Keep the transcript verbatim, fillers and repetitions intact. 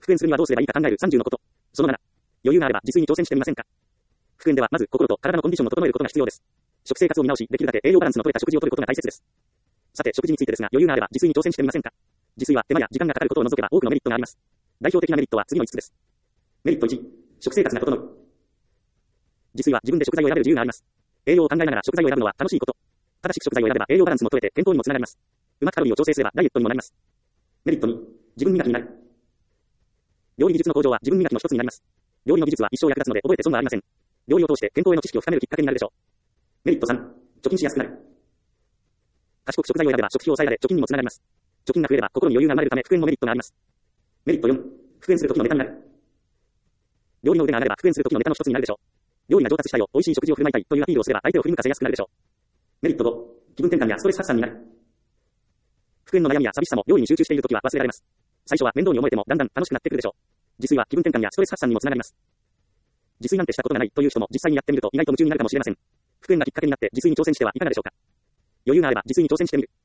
復縁するにはどうすればいいか考えるさんじゅうのこと。そのなな。余裕があれば自炊に挑戦してみませんか。復縁ではまず心と体のコンディションを整えることが必要です。食生活を見直し、できるだけ栄養バランスの取れた食事をとることが大切です。さて食事についてですが、余裕があれば自炊に挑戦してみませんか。自炊は手間や時間がかかることを除けば多くのメリットがあります。代表的なメリットは次のいつつです。メリットいち、食生活が整う。自炊は自分で食材を選べる自由があります。栄養を考えながら食材を選ぶのは楽しいこと。正しく食材を選べば栄養バランスも取れて健康にもつながります。うまくカロリーを調整すればダイエットにもなります。メリットに、自分磨きになる。料理技術の向上は自分磨きの一つになります。料理の技術は一生役立つので覚えて損はありません。料理を通して健康への知識を深めるきっかけになるでしょう。メリットさん、貯金しやすくなる。賢く食材を選べば食費を抑えられ貯金にもつながります。貯金が増えれば心に余裕が生まれるため復縁のメリットがあります。メリットよん、復縁する時のネタになる。料理の腕が上がれば復縁する時のネタの一つになるでしょう。料理が上達したよ、美味しい食事を振る舞いたいというアピールをすれば相手を振り向かせやすくなるでしょう。メリットご、気分転換やストレス発散になる。復縁の悩みや寂しさも料理に集中しているときは忘れられます。最初は面倒に思えてもだんだん楽しくなってくるでしょう。自炊は気分転換やストレス発散にもつながります。自炊なんてしたことがないという人も実際にやってみると意外と夢中になるかもしれません。復縁がきっかけになって自炊に挑戦してはいかがでしょうか。余裕があれば自炊に挑戦してみる。